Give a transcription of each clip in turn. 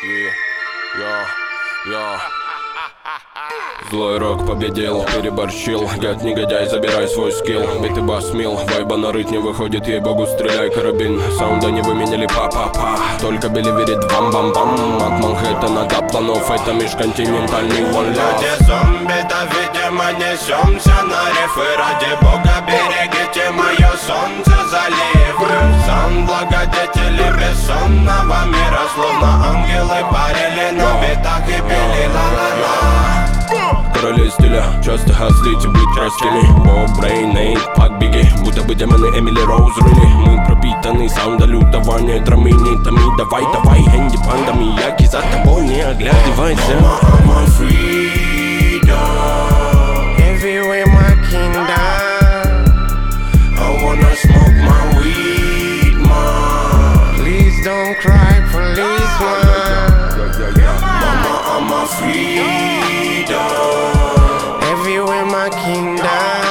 Злой рок победил, переборщил. Гад, негодяй, забирай свой скилл. Битый бас мил, вайба нарыть не выходит. Ей-богу, стреляй, карабин. Саунда не выменяли, па-па-па. Только Билли верит бам-бам-бам. От Манхэттена до планов, это межконтинентальный one love. Люди зомби-то, видимо, несемся на рифы. Ради бога, берегите мое солнце заливы. Сан благодетели бессонного мира. Словно ангелы парили на битах и пели ла-ла-ла. Короли стиля, часто хаслите быть простыми. Боб, Брейн, Эйд, Пак, Бигги. Будто бы демоны Эмили Роуз Рыли. Мы пропитаны саунда лютого, не драминитами. Давай, давай, Энди, Панда, Мияки, за тобой не оглядывайся. Mama, I'm a freedom. Everywhere my kingdom. I wanna smoke my weed, ma. Please don't cry, policeman. Mama, I'm a freedom. Everywhere my kingdom.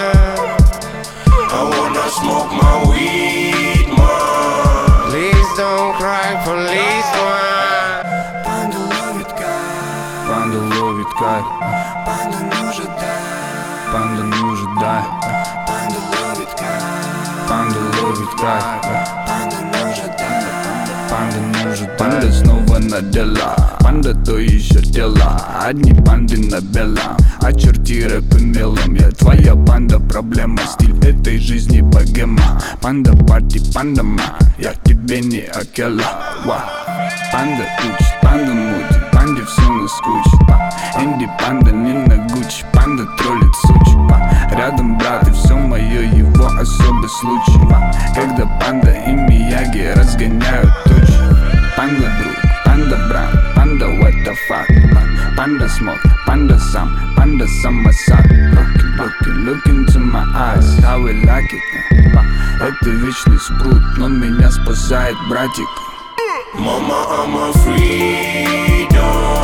I wanna smoke my weed, ma. Please don't cry, policeman. Панда ловит кайф. Панда ловит кайф. Панда нужен дай. Панда нужен дай. Панда ловит кайф. Панда ловит кайф. Панда нужен дай. Панда нужен дай. Панда снова на дела. Панда то еще дела. Одни панды на белом. Очерти рэп и мелом. Я твоя панда, проблема. Стиль этой жизни богема. Панда парти, панда ма. Я к тебе не акела. Панда учит, панда мутит. Панде все наскучит. Энди панда не на Гуччи. Панда троллит сучи. Рядом брат и все мое его особый случай. Когда панда и Мияги разгоняют тучи. Панда друг, панда брат, панда what the fuck. Панда смог, панда сам, панда самосад. Look into my eyes, how we like it. Это вечный спрут, он меня спасает, братик. Mama, I'm a freedom.